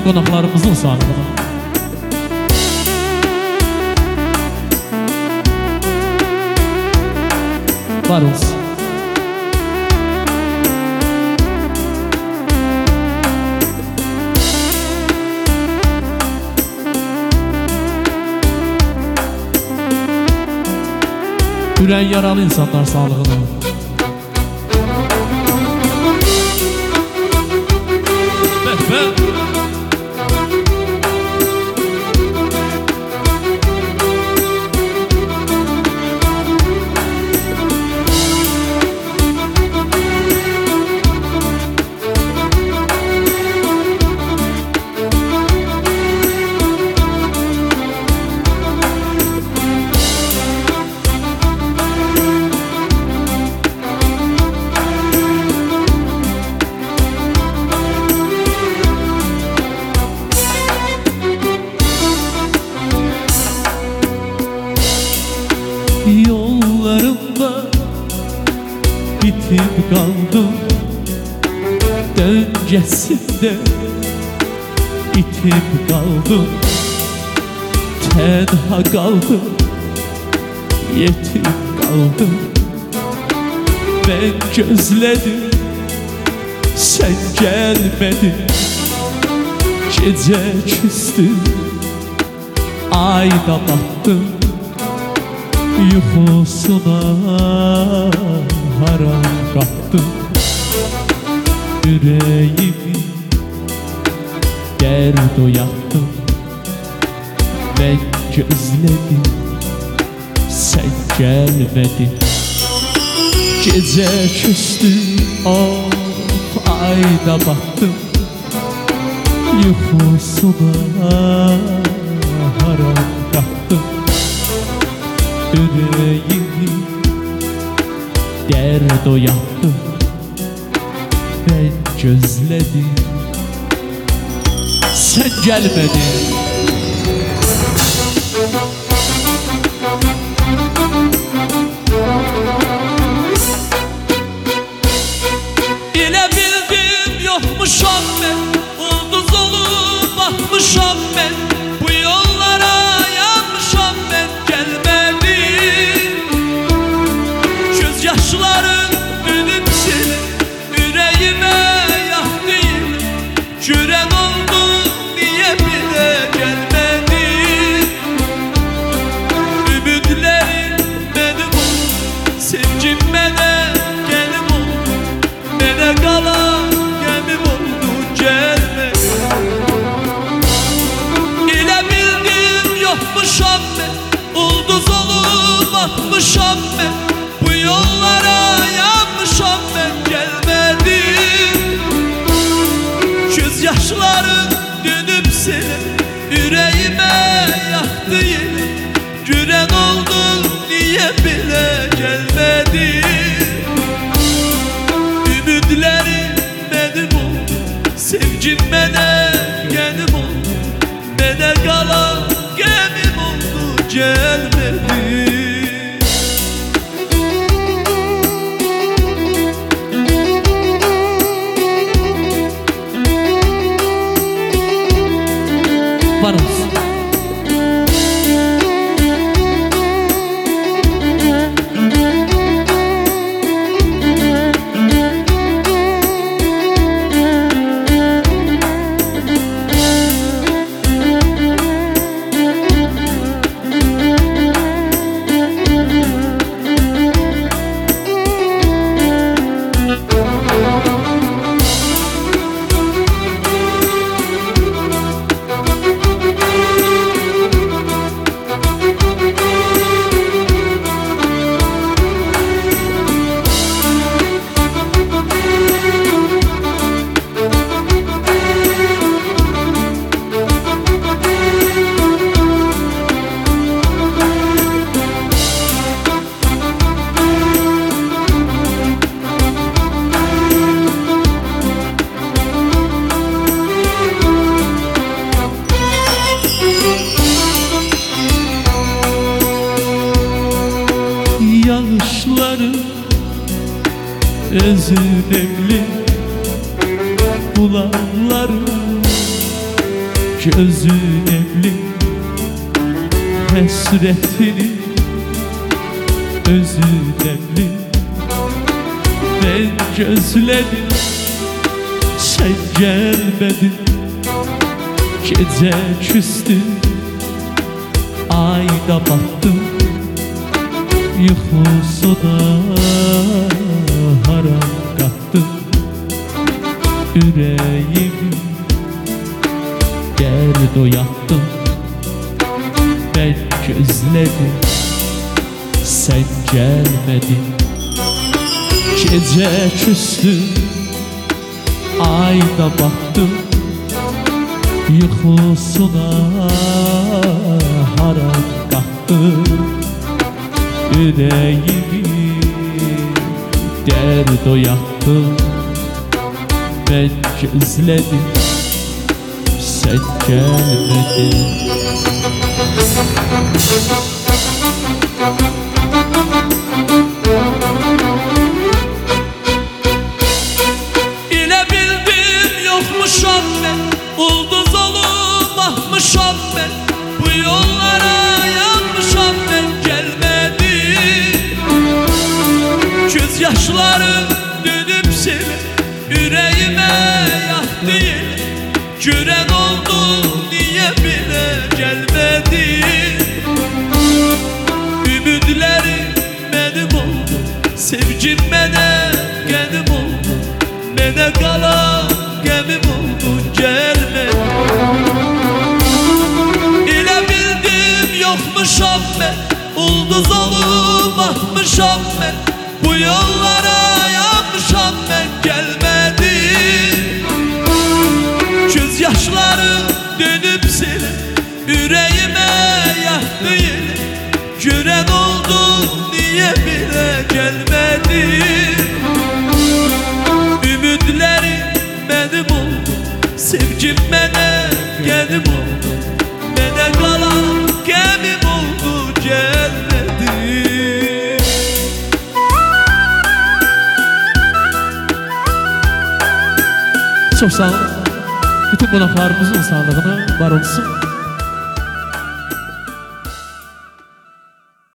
qonaqlarımızın sağlığına. Var olsun. Yüreği yaralı insanlar sağlığına. Yollarımda bitip kaldım, döncesinde itip kaldım. Tenha kaldım, yetim kaldım. Ben gözledim, sen gelmedin. Gece küstüm, ayda battım. Yuhusuna haram kattım. Yüreğimi dert uyattım. Ben gözledim, sen gelmedin. Gece küstüm, of ayda battım. Yuhusuna haram kattım. Yüreğimi dert uyattım. Ben gözledim, sen gelmedin. Bile bildim yokmuşam ben, ulduz olup bakmışam ben. Bu yollara yanmışam ben, gelmedim. Gözyaşların dönüp silip yüreğime yaktı. Cüren oldu niye bile gelmedin. Ümitlerim benim oldu, sevgim bana gelip oldu. Bana kalan gemim oldu, gelmedi. İle bildim yokmuşam ben, ulduz olup bakmışam ben. Bu yollara yanmışam ben, gelmedim. Gözyaşların dönüp silip yüreğime yaktı yine. Güren oldu niye bile gelmedi. Ümitlerim benim oldu, sevgim bana gelip oldu. Bana kalan gemim oldu, gelmedi. Var olsun. Yağışları özünemli, bulanları Gözün evli hasretini özün evli ben gözledim sen gelmedin gece küstü ayda battım yuxusuna haram kattım yüreğimi dert oyattım ben gözledim sen gelmedin gece küstü ayda baktım yuxusuna haram kattım yüreğimi dert oyattım ben gözledim sen gelmedin. İle bildim yokmuşam ben, ulduz olup ahmışam ben, bu yollara yanmışam ben, gelmedim. Göz yaşları dönüp seni yüreğime yaktı yine, gören oldu niye bile gelmedi. Ümitlerim benim oldu, sevgim bana genim oldu, bana kalan gemim oldu gelmedi. İle bildim yokmuşam ben, ulduz olup ahmışam ben, bu yollara yanmışam ben, gelmedim. Göz yaşları dönüp seni yüreğime yaktı yine, gören oldu niye bile gelmedi. Ümitlerim benim oldu, sevgim bana genim oldu, bana kalan gemim oldu gelmedi. Çok sağ olun. Bütün konaklarımızın sağlığına var olsun.